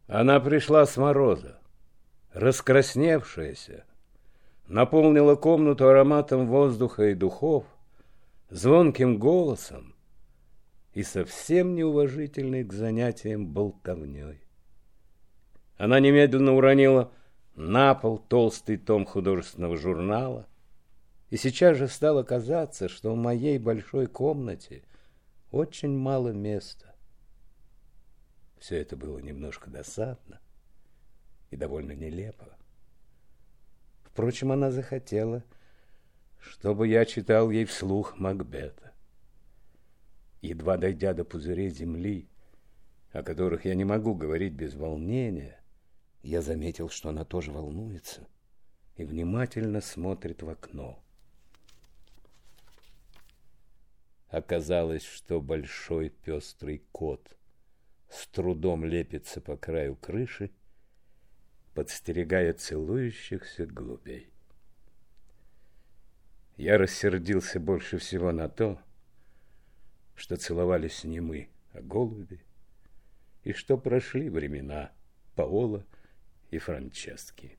Она пришла с мороза, раскрасневшаяся, наполнила комнату ароматом воздуха и духов, звонким голосом и совсем неуважительной к занятиям болтовней. Она немедленно уронила на пол толстый том художественного журнала, и сейчас же стало казаться, что в моей большой комнате очень мало места. Все это было немножко досадно и довольно нелепо. Впрочем, она захотела, чтобы я читал ей вслух Макбета. Едва дойдя до пузырей земли, о которых я не могу говорить без волнения, я заметил, что она тоже волнуется и внимательно смотрит в окно. Оказалось, что большой пестрый кот с трудом лепится по краю крыши, подстерегая целующихся голубей. Я рассердился больше всего на то, что целовались не мы, а голуби, и что прошли времена Паоло и Франчески.